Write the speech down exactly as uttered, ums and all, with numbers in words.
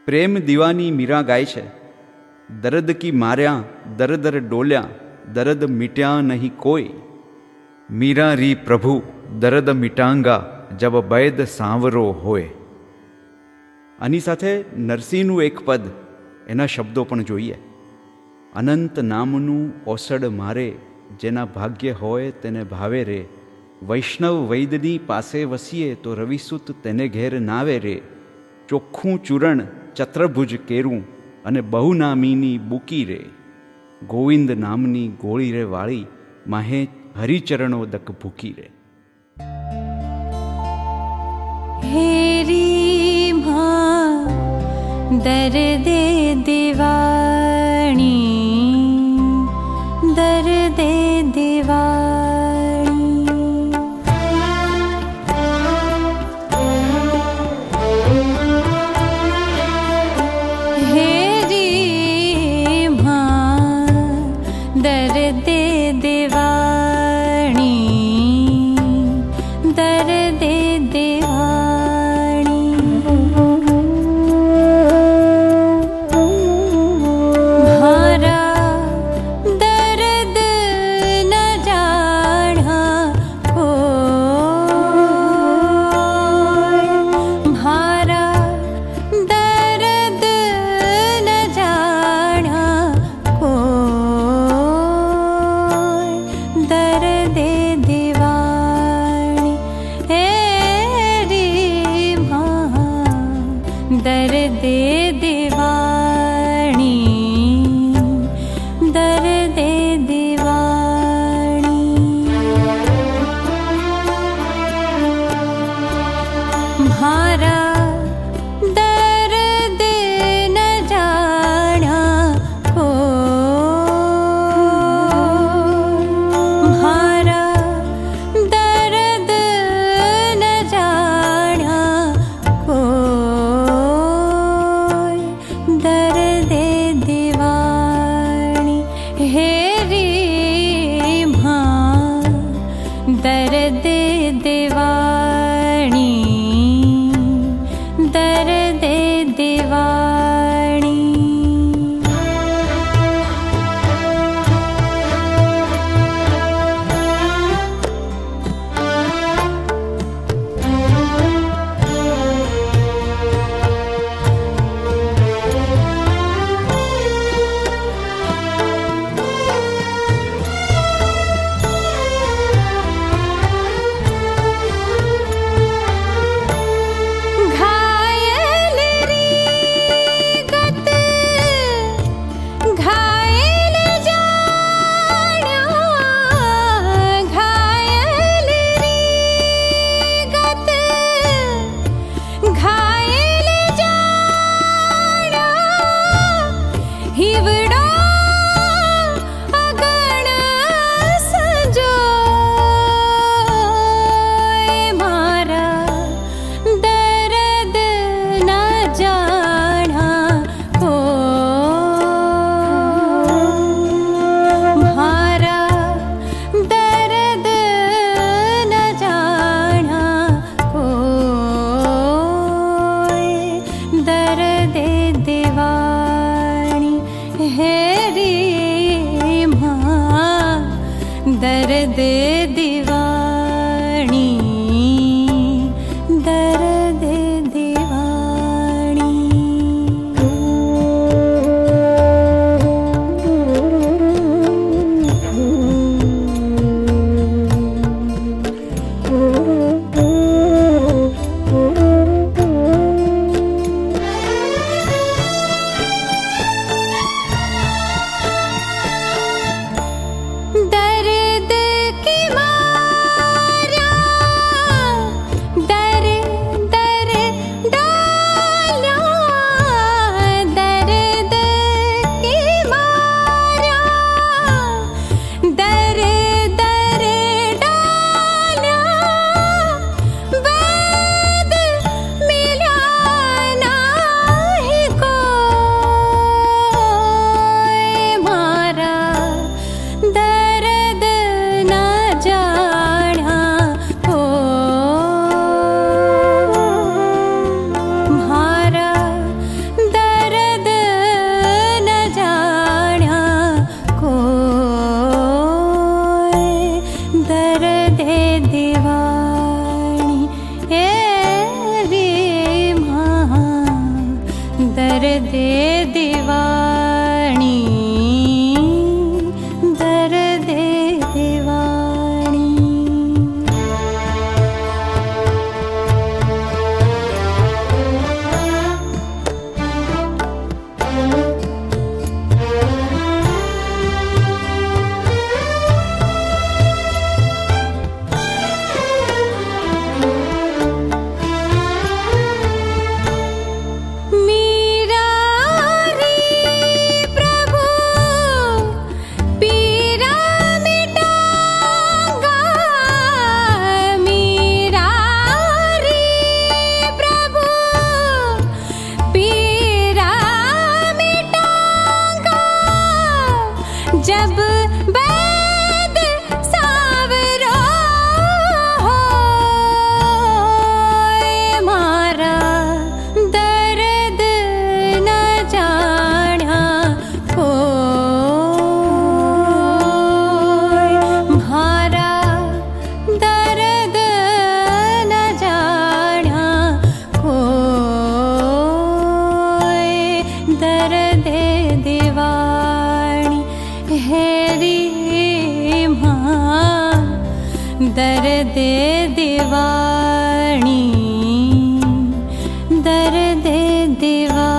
प्रेम दीवानी मीरा गाय छे, दर्द की मार्या दर दर डोल्या, दर्द मिट्या नहीं कोई। मीरा री प्रभु दर्द मिटांगा, जब बैद सांवरो होय। आनी साथे नरसिंहનું एक पद, एना शब्दों पण जोईए। अनंत नामનું ओसड मारे, जेना भाग्य होय तेने भावे रे। वैष्णव वैद्यनी पासे वसीए, तो रविसुत तेने घेर नावे रे। ચોખ્ખું ચૂરણ ચત્રભુજ કેરું, અને બહુનામીની બુકી રે। ગોવિંદ નામની ગોળી રે વાળી, માહે હરિચરણો દક ભૂકી રે। हेरी मां दर्दे दीवानी, दर्दे दीवानी। हेरी मां दर्दे दीवानी, दर्दे दीवानी। भारा दर्द न जाना कोई, भारा दर्द न जाना कोई, दर्दे दीवानी। हेरी मां दर्दे दीवानी, दर्दे दीवानी। भारा दर्द न जाना कोई, भारा दर्द न जाना कोई, दर्दे दीवानी। हेरी मां दर्दे दीवानी, दर्दे दीवानी। घायल री गत, घायल जाना, घायल री गत, घायल जाना। हिवड़ो अगण संजोय, मारा दर्द न जाना कोई, मारा दर्द न जाना कोई, दर्दे दीवानी। हेरी मां दर्दे दीवानी, दर्दे दीवानी। दर्द की दर्दे दीवाणी, दर्दे दीवाणी। जब वैद सावरो होए, मारा दर्द न जाना कोई, मारा दर्द न जाना कोई, दर्दे दीवानी हेरी माँ, दर्दे दीवानी, दर्दे दीवानी।